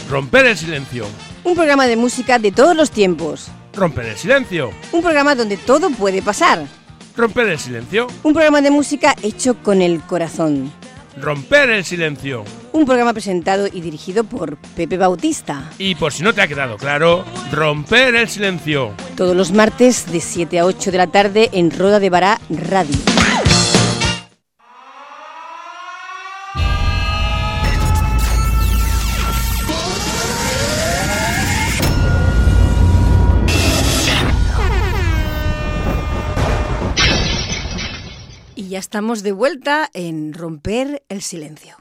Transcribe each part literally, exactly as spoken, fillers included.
Romper el silencio. Un programa de música de todos los tiempos. Romper el silencio. Un programa donde todo puede pasar. Romper el silencio. Un programa de música hecho con el corazón. Romper el silencio. Un programa presentado y dirigido por Pepe Bautista. Y por si no te ha quedado claro, Romper el silencio. Todos los martes de siete a ocho de la tarde en Roda de Bará Radio. Ya estamos de vuelta en Romper el Silencio.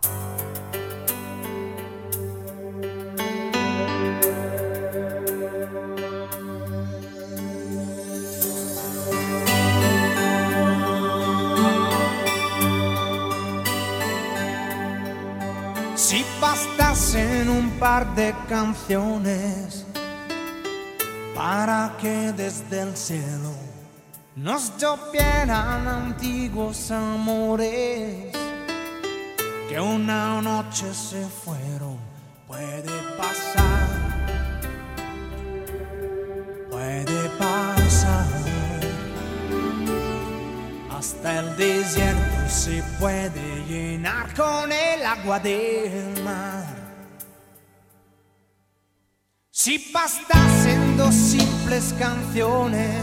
Si bastasen un par de canciones para que desde el cielo nos llovieran antiguos amores que una noche se fueron, puede pasar, puede pasar. Hasta el desierto se puede llenar con el agua del mar. Si bastasen dos simples canciones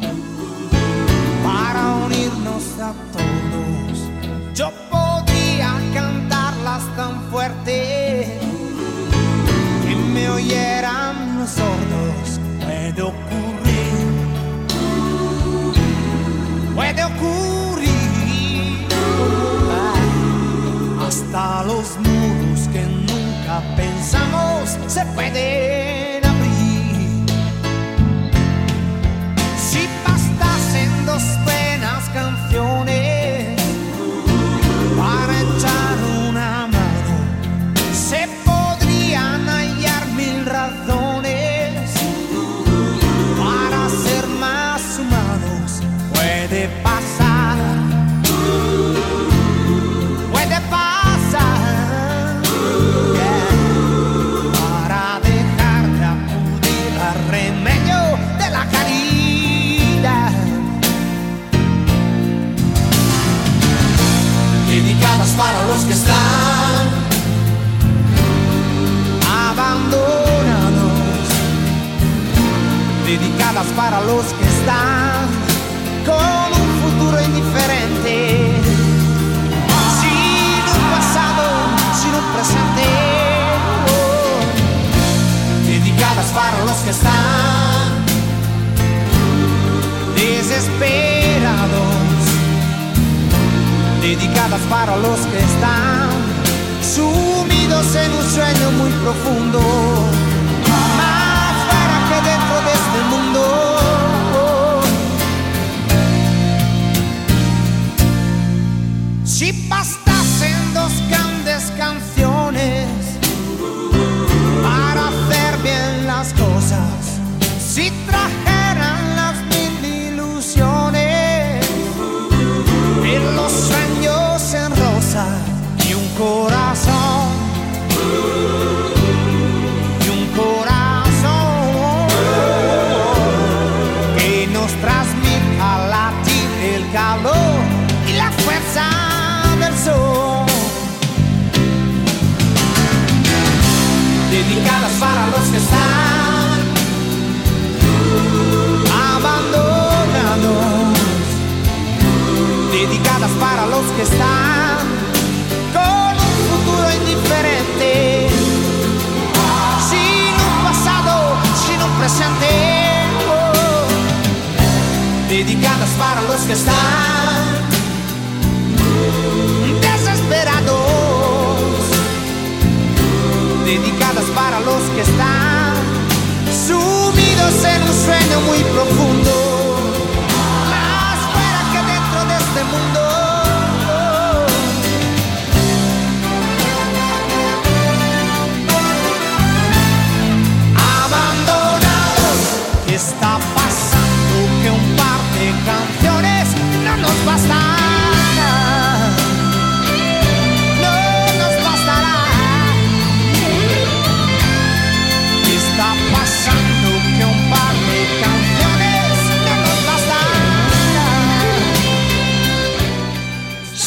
para unirnos a todos, yo podría cantarlas tan fuerte que me oyeran los sordos. Puede ocurrir, puede ocurrir, hasta los muros que nunca pensamos se pueden abrir. Si bastasen dos buenas canciones para echar una mano, se podrían hallar mil razones para ser más humanos. Puede pasar, puede pasar, yeah, para dejar de acudir al remedio de la caridad. Dedicadas para los que están abandonados, dedicadas para los que están con un futuro indiferente, sin un pasado, sin un presente, oh. Dedicadas para los que están desesperados, dedicadas para los que están sumidos en un sueño muy profundo, más fuera que dentro de este mundo. Si bastasen dos grandes canciones para hacer bien las cosas, si trajeran las mil ilusiones y los sueños en rosa y un corazón, y un corazón que nos transmita latir el calor y la fuerza del sol. Dedicadas para los que están abandonados, dedicadas para los que están con un futuro indiferente, sin un pasado, sin un presente, oh. Dedicadas para los que están desesperados, dedicadas para los que están sumidos en un sueño muy profundo, más fuera que dentro de este mundo. Abandonados, ¿qué está pasando? Que un par de canciones no nos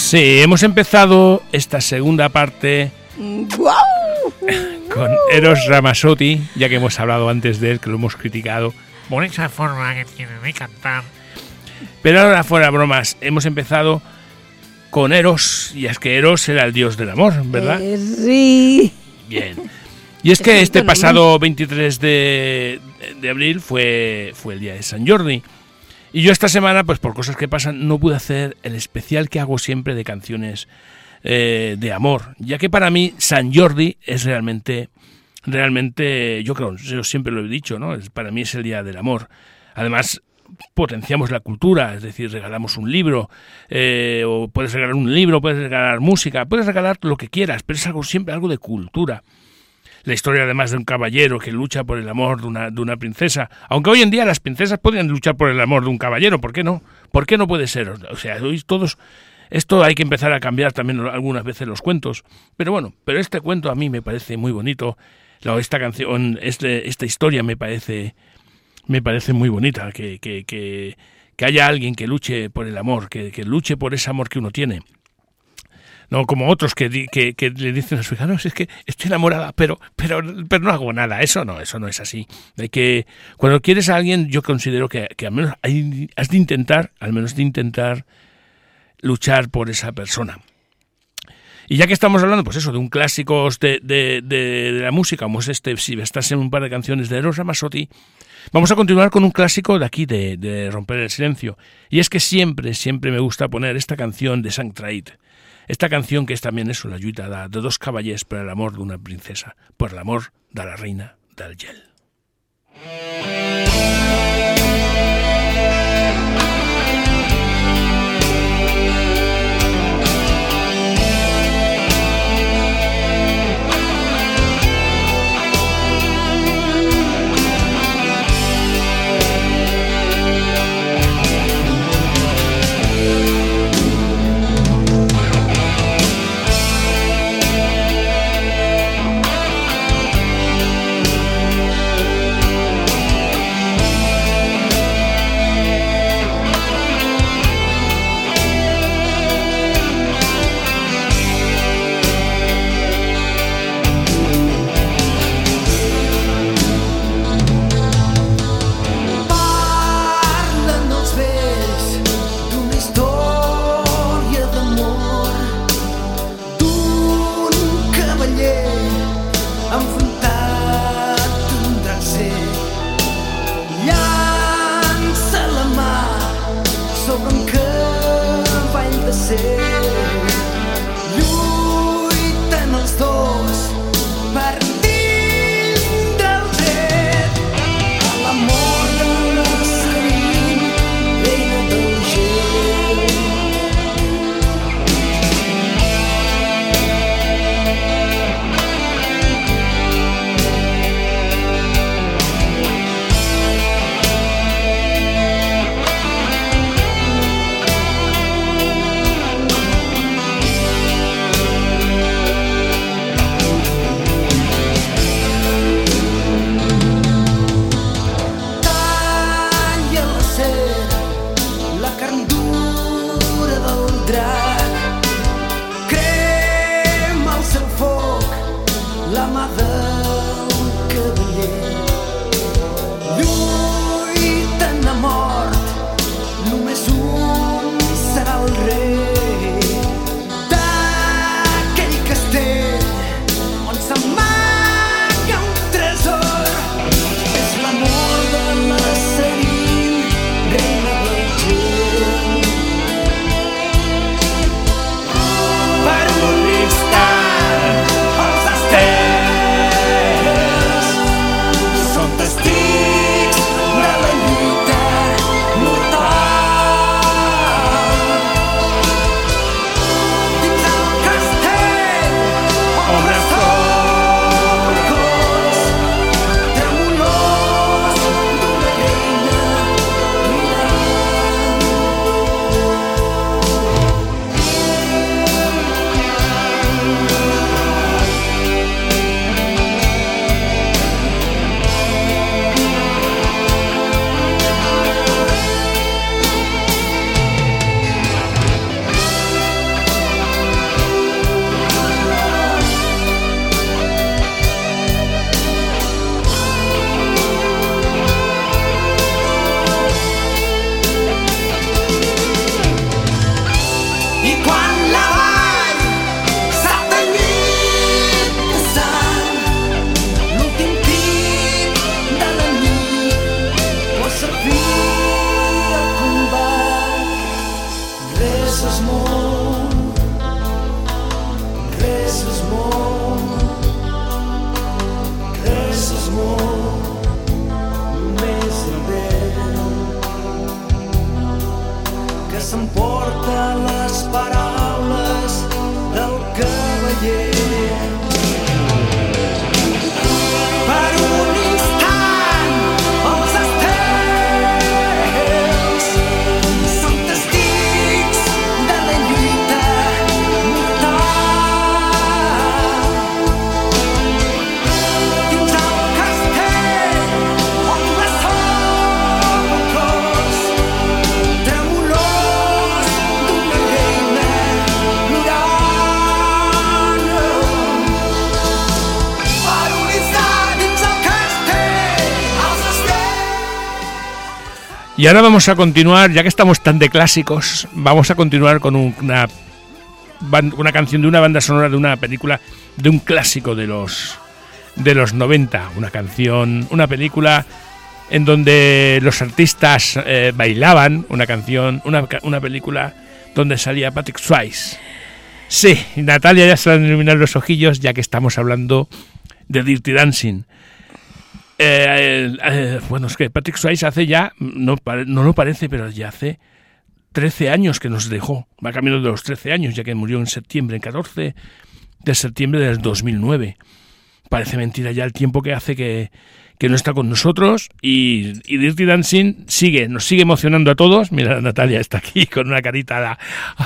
Sí, hemos empezado esta segunda parte ¡Guau! con Eros Ramazzotti, ya que hemos hablado antes de él, que lo hemos criticado por esa forma que tiene de cantar. Pero ahora, fuera bromas, hemos empezado con Eros, y es que Eros era el dios del amor, ¿verdad? Eh, sí. Bien. Y es que este pasado veintitrés de, de abril fue, fue el día de San Jordi. Y yo esta semana, pues por cosas que pasan, no pude hacer el especial que hago siempre de canciones eh, de amor. Ya que para mí San Jordi es realmente, realmente, yo creo, yo siempre lo he dicho, ¿no? Es, para mí es el día del amor. Además, potenciamos la cultura, es decir, regalamos un libro, eh, o puedes regalar un libro, puedes regalar música, puedes regalar lo que quieras, pero es algo siempre algo de cultura. La historia además de un caballero que lucha por el amor de una, de una princesa, aunque hoy en día las princesas podrían luchar por el amor de un caballero, ¿por qué no? ¿Por qué no puede ser? O sea, hoy todos, esto hay que empezar a cambiar también algunas veces los cuentos, pero bueno, pero este cuento a mí me parece muy bonito, esta canción, este, esta historia me parece... Me parece muy bonita, que, que, que, que haya alguien que luche por el amor, que, que luche por ese amor que uno tiene. No como otros que, que, que le dicen a su hija, no, es que estoy enamorada, pero, pero, pero no hago nada. Eso no, eso no es así. Hay que, cuando quieres a alguien, yo considero que, que al menos hay, has de intentar, al menos de intentar luchar por esa persona. Y ya que estamos hablando, pues eso, de un clásico de, de, de, de la música, como es este, si estás en un par de canciones de Eros Ramazzotti, vamos a continuar con un clásico de aquí, de, de Romper el Silencio. Y es que siempre, siempre me gusta poner esta canción de Sant Traït. Esta canción que es también eso, la lluita de, de dos cavallers per l'amor d'una princesa, per l'amor de la reina del gel. Per un instant els estels Y ahora vamos a continuar, ya que estamos tan de clásicos, vamos a continuar con una, una canción de una banda sonora de una película, de un clásico de los, de los noventa. Una canción, una película en donde los artistas eh, bailaban, una canción, una, una película donde salía Patrick Swayze. Sí, Natalia ya se van a iluminar los ojillos, ya que estamos hablando de Dirty Dancing. Eh, eh, eh, bueno, es que Patrick Swayze hace ya, no, no lo parece, pero ya hace trece años que nos dejó. Va camino de los trece años, ya que murió en septiembre, en catorce de septiembre del dos mil nueve. Parece mentira ya el tiempo que hace que, que no está con nosotros. Y, y Dirty Dancing sigue, nos sigue emocionando a todos. Mira, Natalia está aquí con una carita la...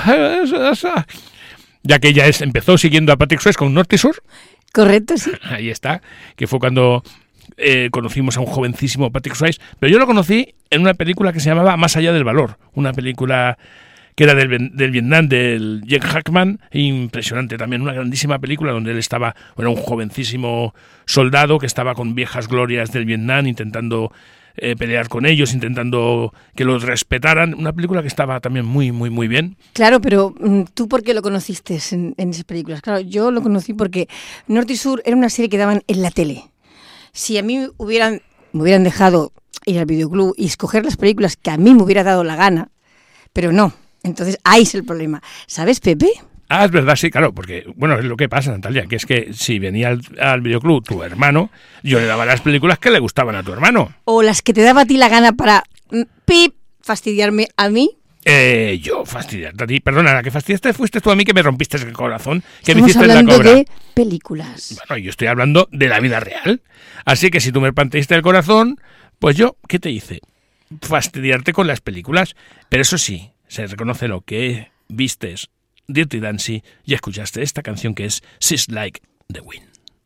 ya que ella es, empezó siguiendo a Patrick Swayze con Norte y Sur. Correcto, sí. Ahí está, que fue cuando eh, conocimos a un jovencísimo Patrick Swayze, pero yo lo conocí en una película que se llamaba Más allá del valor, una película que era del, del Vietnam, del Gene Hackman, impresionante también, una grandísima película donde él estaba, era un jovencísimo soldado que estaba con viejas glorias del Vietnam intentando eh, pelear con ellos, intentando que los respetaran, una película que estaba también muy, muy, muy bien. Claro, pero ¿tú por qué lo conociste en, en esas películas? Claro, yo lo conocí porque Norte y Sur era una serie que daban en la tele. Si a mí hubieran, me hubieran dejado ir al videoclub y escoger las películas que a mí me hubiera dado la gana, pero no. Entonces, ahí es el problema. ¿Sabes, Pepe? Ah, es verdad, sí, claro, porque, bueno, es lo que pasa, Natalia, que es que si venía al, al videoclub tu hermano, yo le daba las películas que le gustaban a tu hermano. O las que te daba a ti la gana para, pip, fastidiarme a mí. Eh, yo fastidiarte a ti. Perdona, la que fastidiaste fuiste tú a mí, que me rompiste el corazón, que Estamos me hiciste hablando la cobra. de películas. Bueno, yo estoy hablando de la vida real. Así que si tú me partiste el corazón, pues yo, ¿qué te hice? Fastidiarte con las películas. Pero eso sí, se reconoce lo que vistes Dirty Dancing y escuchaste esta canción que es She's Like the Wind.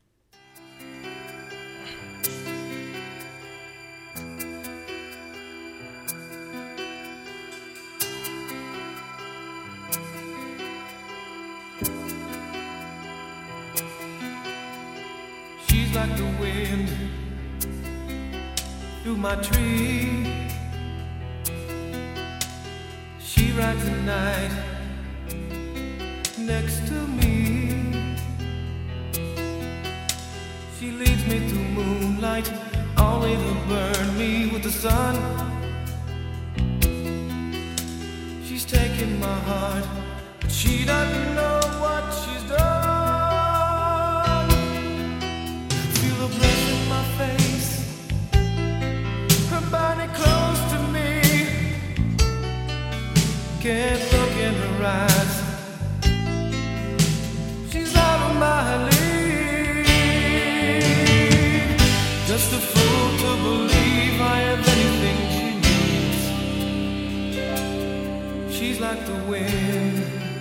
She's like the wind through my tree. She rides the night next to me. She leads me through moonlight, only to burn me with the sun. She's taking my heart, but she doesn't know what she's done. Feel the breath in my face, her body close to me. Can't look in her eyes, she's out of my league. Just a fool to believe I have anything she needs. She's like the wind.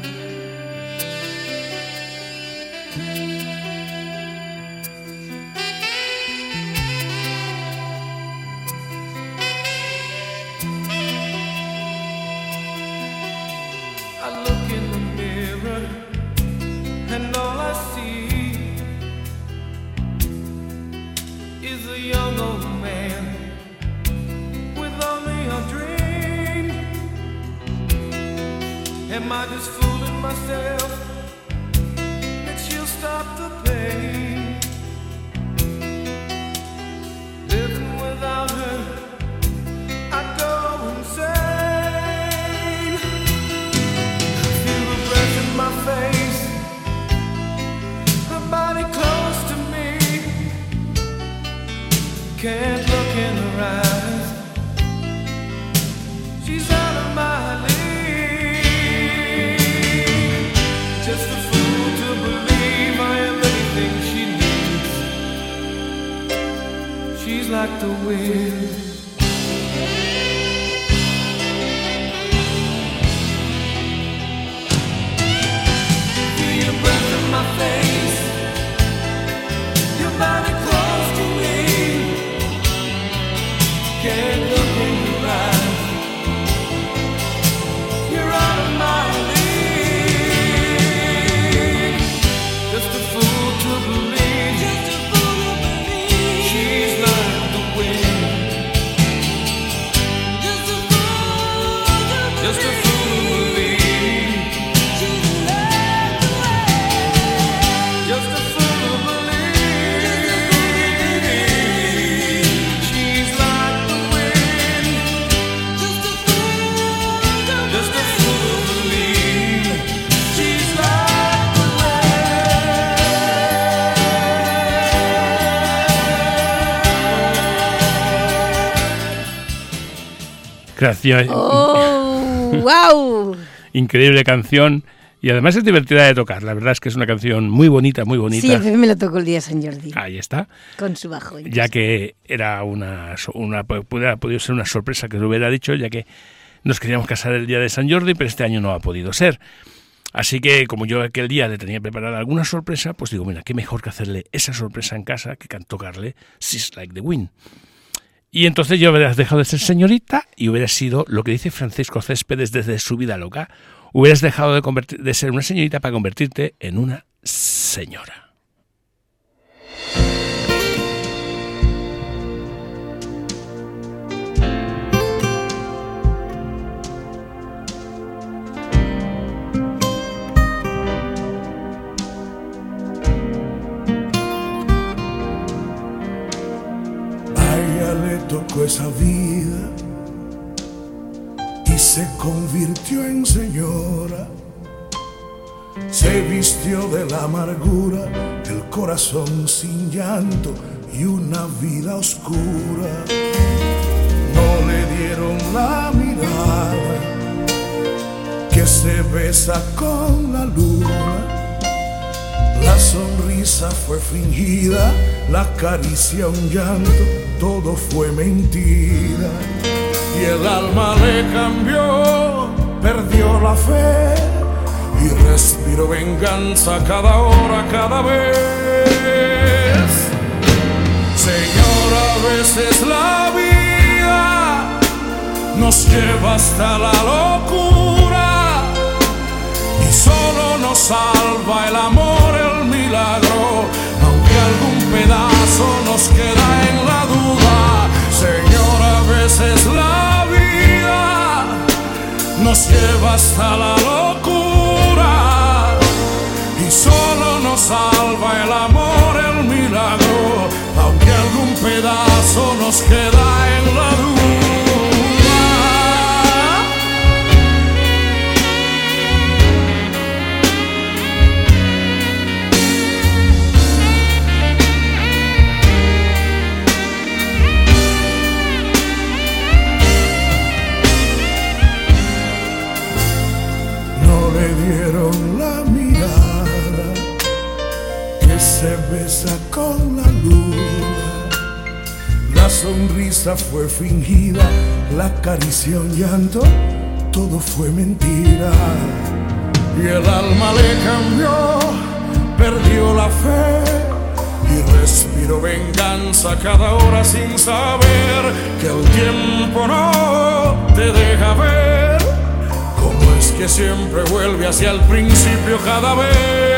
I look in the mirror and all I see is a young old man with only a dream. Am I just fooling myself that she'll stop the pain? Living without her, I go insane. Feel the breath in my face, her body close to me. Can't look in her eyes, she's out of my league. Just a fool to believe I am anything she needs. She's like the wind. Feel your breath in my face, your body close to me. Can't look in your eyes, you're out of my league. Just a fool to believe, just a fool to believe. She's like the wind. Just a Creación. ¡Oh! ¡Wow! Increíble canción. Y además es divertida de tocar. La verdad es que es una canción muy bonita, muy bonita. Sí, el bebé me lo tocó el día de San Jordi. Ahí está. Con su bajo. Incluso. Ya que era una, una pudiera podido ser una sorpresa que lo hubiera dicho, ya que nos queríamos casar el día de San Jordi, pero este año no ha podido ser. Así que como yo aquel día le tenía preparada alguna sorpresa, pues digo, mira, qué mejor que hacerle esa sorpresa en casa que tocarle She's Like the Wind. Y entonces yo hubieras dejado de ser señorita y hubiera sido lo que dice Francisco Céspedes desde Su vida loca. Hubieras dejado de, convertir, de ser una señorita para convertirte en una señora. A ella le tocó esa vida y se convirtió en señora. Se vistió de la amargura, el corazón sin llanto y una vida oscura. No le dieron la mirada que se besa con la luna. La sonrisa fue fingida, la caricia un llanto, todo fue mentira. Y el alma le cambió, perdió la fe y respiró venganza cada hora, cada vez. Señora, a veces la vida nos lleva hasta la locura y solo nos salva el amor, el milagro, aunque algún pedazo nos queda en la duda. Señora, a veces la vida nos lleva hasta la locura y solo nos salva el amor, el milagro, aunque algún pedazo nos queda en la duda. Dieron la mirada que se besa con la luna. La sonrisa fue fingida, la caricia un llanto, todo fue mentira. Y el alma le cambió, perdió la fe y respiró venganza cada hora sin saber que el tiempo no te deja ver cómo es que siempre vuelve hacia el principio cada vez.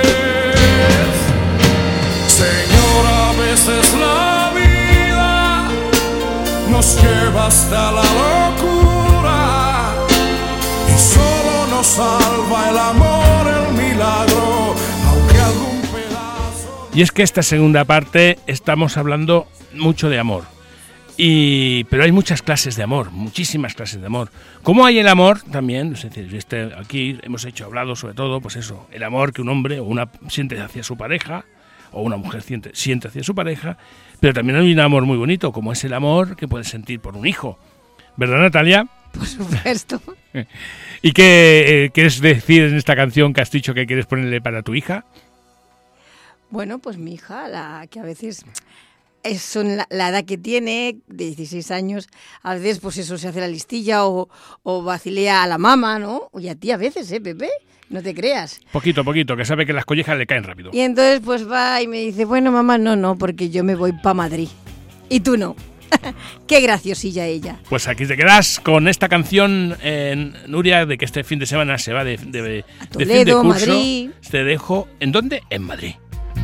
Señora, a veces la vida nos lleva hasta la locura y solo nos salva el amor, el milagro, aunque algún pedazo... Y es que esta segunda parte estamos hablando mucho de amor. Y, pero hay muchas clases de amor, muchísimas clases de amor. ¿Cómo hay el amor también? Es decir, este, aquí hemos hecho hablado sobre todo, pues eso, el amor que un hombre o una siente hacia su pareja, o una mujer siente, siente hacia su pareja, pero también hay un amor muy bonito, como es el amor que puedes sentir por un hijo. ¿Verdad, Natalia? Por supuesto. ¿Y qué eh, quieres decir en esta canción que has dicho que quieres ponerle para tu hija? Bueno, pues mi hija, la que a veces... Es la, la edad que tiene, de dieciséis años, a veces pues eso se hace la listilla o, o vacilea a la mamá, ¿no? Y a ti a veces, ¿eh, Pepe? No te creas. Poquito, poquito, que sabe que las collejas le caen rápido. Y entonces pues va y me dice, bueno, mamá, no, no, porque yo me voy para Madrid. Y tú no. Qué graciosilla ella. Pues aquí te quedas con esta canción, eh, Nuria, de que este fin de semana se va de, de, de, a Toledo, de fin de curso. Madrid. Te dejo, ¿en dónde? En Madrid.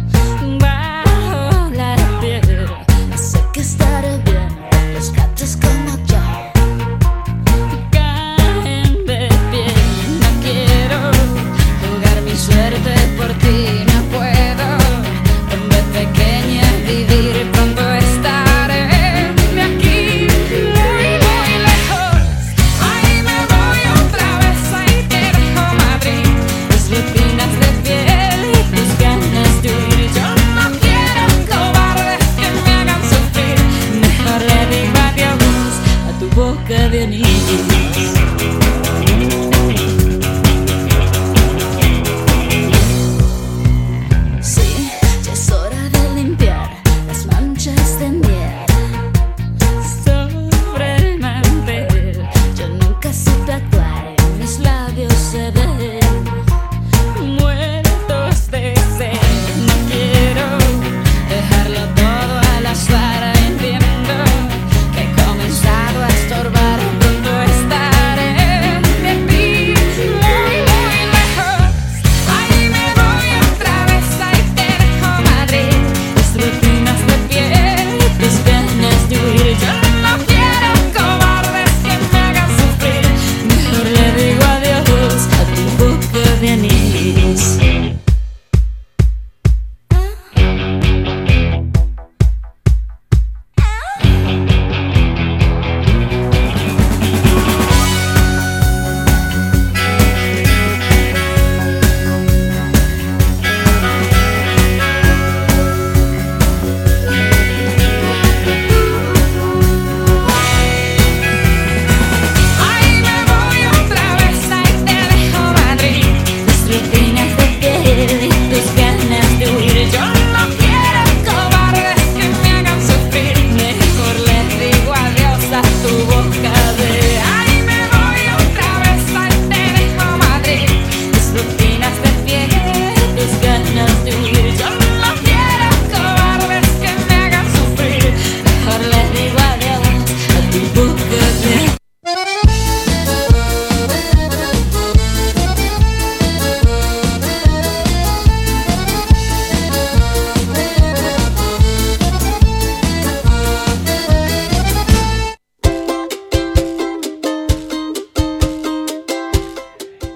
Bajo la piedra, sé que estaré bien, los gatos como yo caen de pie. No quiero jugar mi suerte por ti, no puedo. De pequeña vivir, pronto estaré de aquí muy, muy lejos. Ahí me voy otra vez, ahí te dejo Madrid. Tus rutinas de piel y tus ganas de huir. Yo no quiero cobardes que me hagan sufrir. Mejor le digo adiós.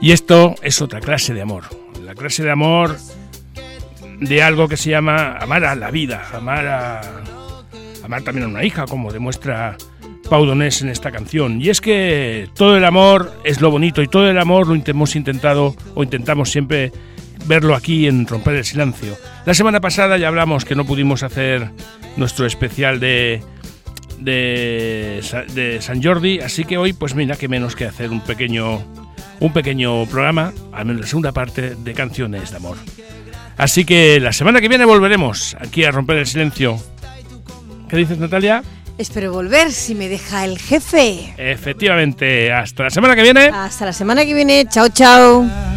Y esto es otra clase de amor, la clase de amor de algo que se llama amar a la vida, amar a amar también a una hija, como demuestra Pau Donés en esta canción. Y es que todo el amor es lo bonito y todo el amor lo hemos intentado o intentamos siempre verlo aquí en Romper el Silencio. La semana pasada ya hablamos que no pudimos hacer nuestro especial de, de, de San Jordi, así que hoy pues mira que menos que hacer un pequeño, un pequeño programa, al menos la segunda parte de canciones de amor. Así que la semana que viene volveremos aquí a Romper el Silencio. ¿Qué dices, Natalia? Espero volver si me deja el jefe. Efectivamente, hasta la semana que viene. Hasta la semana que viene. Chao, chao.